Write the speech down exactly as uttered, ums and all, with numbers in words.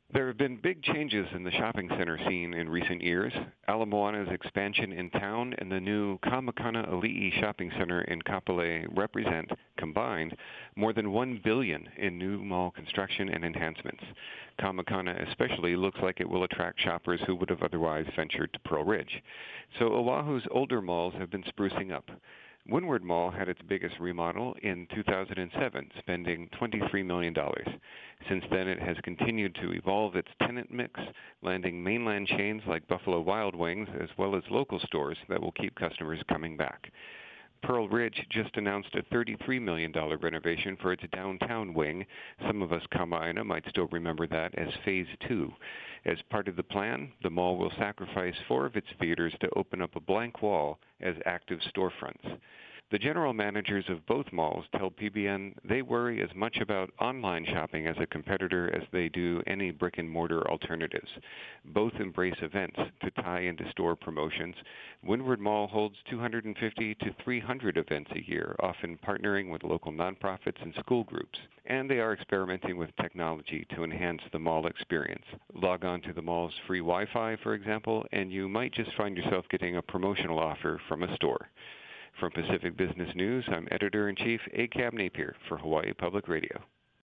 There have been big changes in the shopping center scene in recent years. Ala Moana's expansion in town and the new Kamakana Ali'i Shopping Center in Kapolei represent, combined, more than one billion dollars in new mall construction and enhancements. Kamakana especially looks like it will attract shoppers who would have otherwise ventured to Pearl Ridge. So Oahu's older malls have been sprucing up. Windward Mall had its biggest remodel in two thousand seven, spending twenty-three million dollars. Since then, it has continued to evolve its tenant mix, landing mainland chains like Buffalo Wild Wings, as well as local stores that will keep customers coming back. Pearl Ridge just announced a thirty-three million dollars renovation for its downtown wing. Some of us Kama'aina might still remember that as Phase two. As part of the plan, the mall will sacrifice four of its theaters to open up a blank wall as active storefronts. The general managers of both malls tell P B N they worry as much about online shopping as a competitor as they do any brick-and-mortar alternatives. Both embrace events to tie into store promotions. Windward Mall holds two hundred fifty to three hundred events a year, often partnering with local nonprofits and school groups. And they are experimenting with technology to enhance the mall experience. Log on to the mall's free Wi-Fi, for example, and you might just find yourself getting a promotional offer from a store. From Pacific Business News, I'm Editor-in-Chief A. Cab Napier for Hawaii Public Radio.